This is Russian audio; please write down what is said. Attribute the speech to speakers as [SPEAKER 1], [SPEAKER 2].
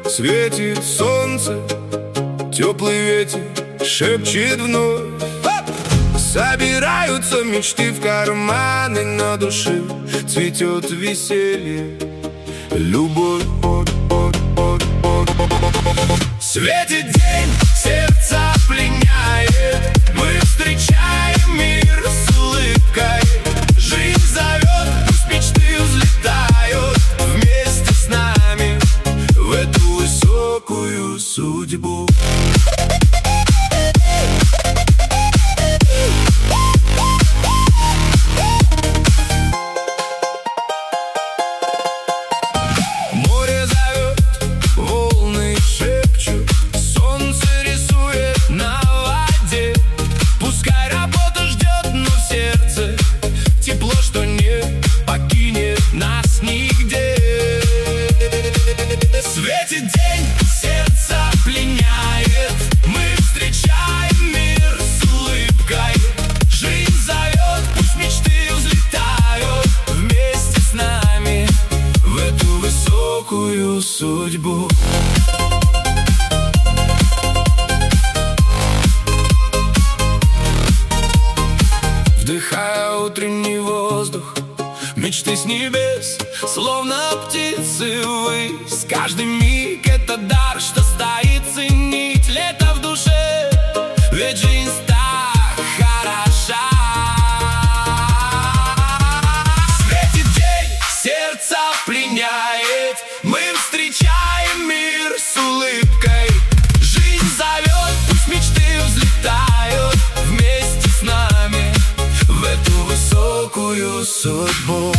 [SPEAKER 1] Светит солнце, теплый ветер шепчет вновь. Собираются мечты в карманы, на душе цветет веселье, любовь. Светит день, сердце пленяет, мы встречаем мир с улыбкой. Жизнь зовет, пусть мечты взлетают вместе с нами в эту высокую судьбу. Море зовет, волны шепчут, солнце рисует на воде. Пускай работа ждет, но в сердце тепло, что не покинет нас нигде. Светит день, сердце пленяет, мы встречаем мир с улыбкой. Жизнь зовет, пусть мечты взлетают вместе с нами в эту высокую судьбу. Вдыхая утренний воздух, мечты с небес, словно птицы ввысь. Каждый миг — это дар, что стоит ценить лето в душе, ведь жизнь так хороша. Светит день, сердце пленяет, мы встречаем мир с улыбкой. Жизнь зовет, пусть мечты взлетают вместе с нами в эту высокую судьбу.